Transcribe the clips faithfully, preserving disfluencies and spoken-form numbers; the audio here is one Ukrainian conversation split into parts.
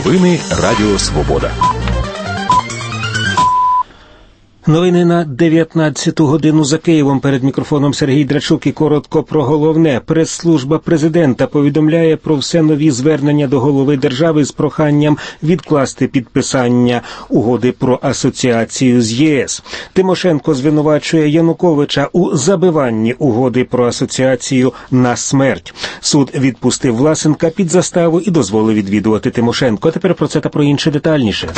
Новини Радіо Свобода. Новини на дев'ятнадцяту годину за Києвом. Перед мікрофоном Сергій Драчук і коротко про головне. Прес-служба президента повідомляє про все нові звернення до голови держави з проханням відкласти підписання угоди про асоціацію з ЄС. Тимошенко звинувачує Януковича у забиванні угоди про асоціацію на смерть. Суд відпустив Власенка під заставу і дозволив відвідувати Тимошенко. Тепер про це та про інше детальніше.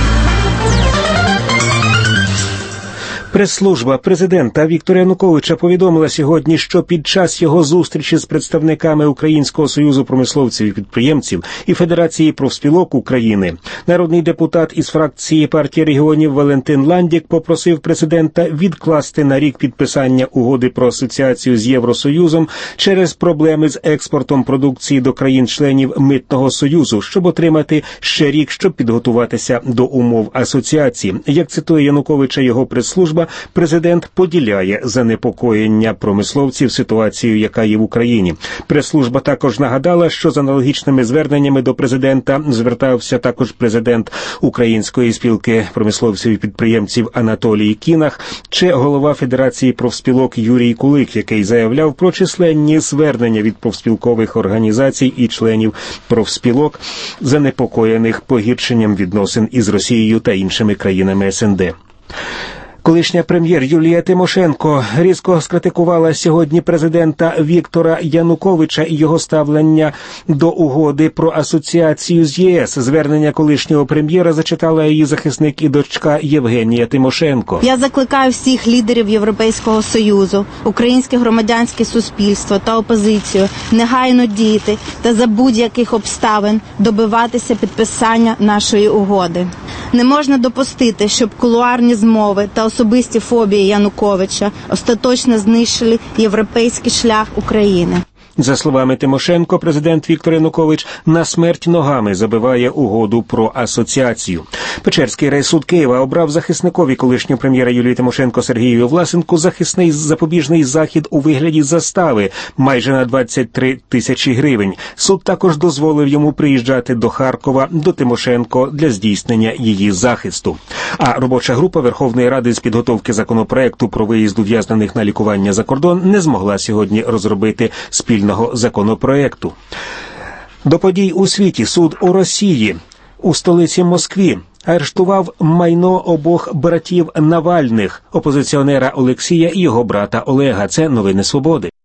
Прес-служба президента Віктора Януковича повідомила сьогодні, що під час його зустрічі з представниками Українського союзу промисловців і підприємців і Федерації профспілок України народний депутат із фракції партії регіонів Валентин Ландік попросив президента відкласти на рік підписання угоди про асоціацію з Євросоюзом через проблеми з експортом продукції до країн-членів Митного союзу, щоб отримати ще рік, щоб підготуватися до умов асоціації. Як цитує Януковича його прес-служба, президент поділяє занепокоєння промисловців ситуацією, яка є в Україні. Прес-служба також нагадала, що з аналогічними зверненнями до президента звертався також президент Української спілки промисловців і підприємців Анатолій Кінах чи голова Федерації профспілок Юрій Кулик, який заявляв про численні звернення від профспілкових організацій і членів профспілок, занепокоєних погіршенням відносин із Росією та іншими країнами ес ен де. Колишня прем'єр Юлія Тимошенко різко скритикувала сьогодні президента Віктора Януковича і його ставлення до угоди про асоціацію з ЄС. Звернення колишнього прем'єра зачитала її захисник і дочка Євгенія Тимошенко. Я закликаю всіх лідерів Європейського Союзу, українське громадянське суспільство та опозицію негайно діяти та за будь-яких обставин добиватися підписання нашої угоди. Не можна допустити, щоб кулуарні змови та особисті фобії Януковича остаточно знищили європейський шлях України. За словами Тимошенко, президент Віктор Янукович на смерть ногами забиває угоду про асоціацію. Печерський райсуд Києва обрав захисникові колишнього прем'єра Юлії Тимошенко Сергію Власенку захисний запобіжний захід у вигляді застави майже на двадцять три тисячі гривень. Суд також дозволив йому приїжджати до Харкова до Тимошенко для здійснення її захисту. А робоча група Верховної Ради з підготовки законопроекту про виїзд ув'язнених на лікування за кордон не змогла сьогодні розробити спільну законопроекту. До подій у світі. Суд у Росії, у столиці Москві, арештував майно обох братів Навальних, опозиціонера Олексія і його брата Олега. Це новини Свободи.